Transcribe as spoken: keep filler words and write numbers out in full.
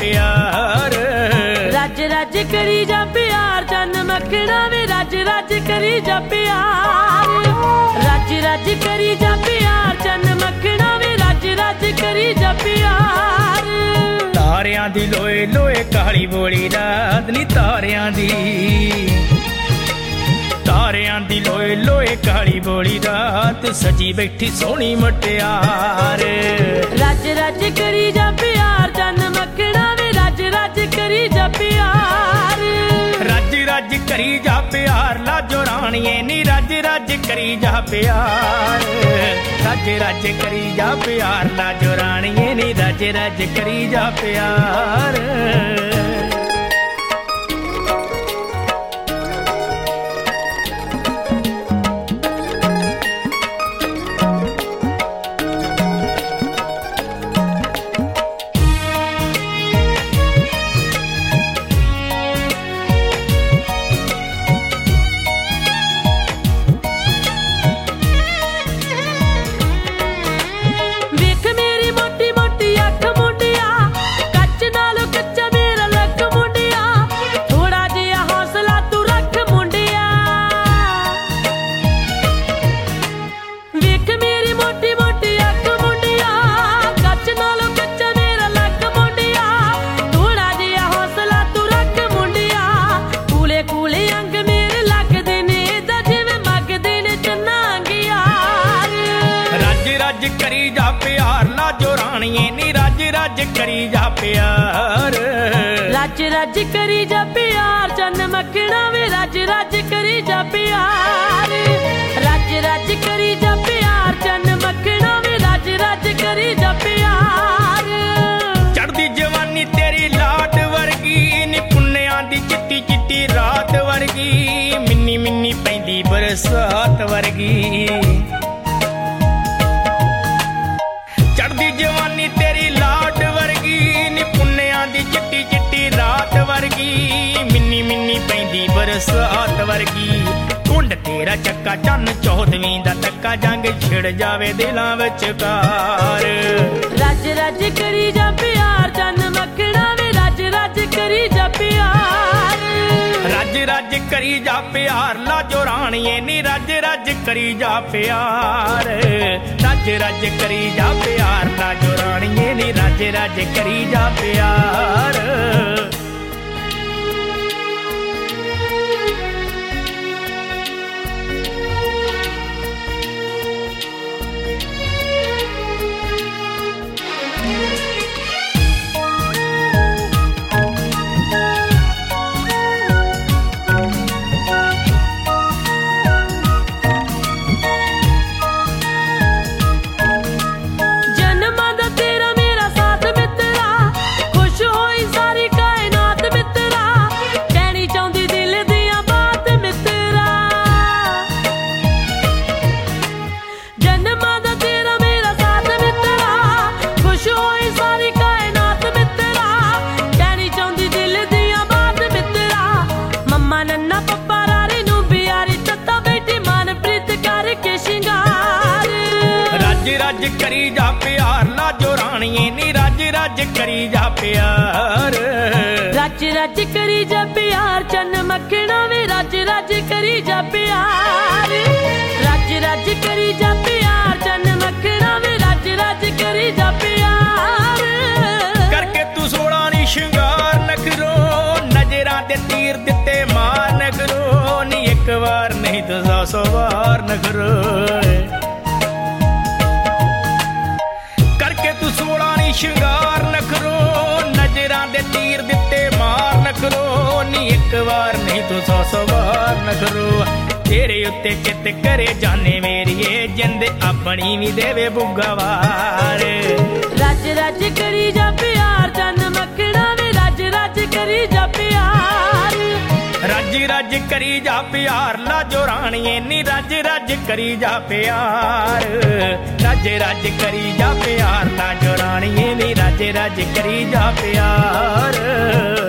प्यार। रज रज करी जा प्यार चन मखना वे रज रज करी जा प्यार। रज रज करी जा प्यार चन मखना वे रज रज करी जा प्यार। तारियां दी लोए लोए काली बोली रात नी तारियां दी, तारियां दी लोए लोए काली बोली रात सजी बैठी सोहनी मुटियार। रज रज करी जा प्यार चन मखना वे रज रज करी जा प्यार। रज रज करी जा प्यार लाजो राणिए नी रज रज करी जा प्यार। रज रज करी जा प्यार लाजो राणिए नी रज रज करी जा प्यार। करी जा प्यार लाजो राणिए नी रज रज करी जा प्यार। रज रज करी जा प्यार चन मखना वे रज रज करी जा प्यार। रज रज करी जा प्यार चन मखना वे रज रज करी जा प्यार। चढ़दी जवानी तेरी लाट वर्गी नी पुन्नियां दी चिट्टी चिट्टी रात वर्गी मिन्नी मिन्नी पैंदी बरसात वर्गी। चढ़दी जवानी तेरी लाट वर्गी नी पुन्नियां दी चिट्टी चिट्टी रात वर्गी मिन्नी मिन्नी पैंदी बरसात वर्गी। कुंड तेरा चक्का चन चौदवीं दा तक्का जंग छिड़ जावे दिलां विचकार। रज रज करी जा प्यार चन मखना वे रज रज करी जा प्यार। रज रज करी जा प्यार लाजो राणिए नी रज रज करी जा प्यार। रज रज करी जा प्यार लाजो राणिए नी रज रज करी जा प्यार। रज करी जा प्यार लाजो राणिए नी रज रज करी जा प्यार। रज रज करी जा प्यार चन मखना वे रज रज करी जा प्यार। रज रज करी जा प्यार चन मखना वे रज रज करी जा प्यार। करके तू सोला नी शिंगार नखरो नजरां दे तीर दिते मार नखरो नी एक बार नहीं तो सौ सौ बार नखरो। शिंगार नखरो नजरां दे तीर दिते मार नखरो नी एक बार नहीं तो सौ सौ बार नखरो। तेरे उत्ते कित करे जाने मेरिए जिंद अपनी भी देवे बुगावार। रज रज करी जा प्यार चन मखना वे रज रज करी जा प्यार। रज रज करी जा प्यार लाजो राणिए नी रज रज करी जा प्यार। रज रज करी जा प्यार लाजो राणिए नी रज रज करी जा प्यार।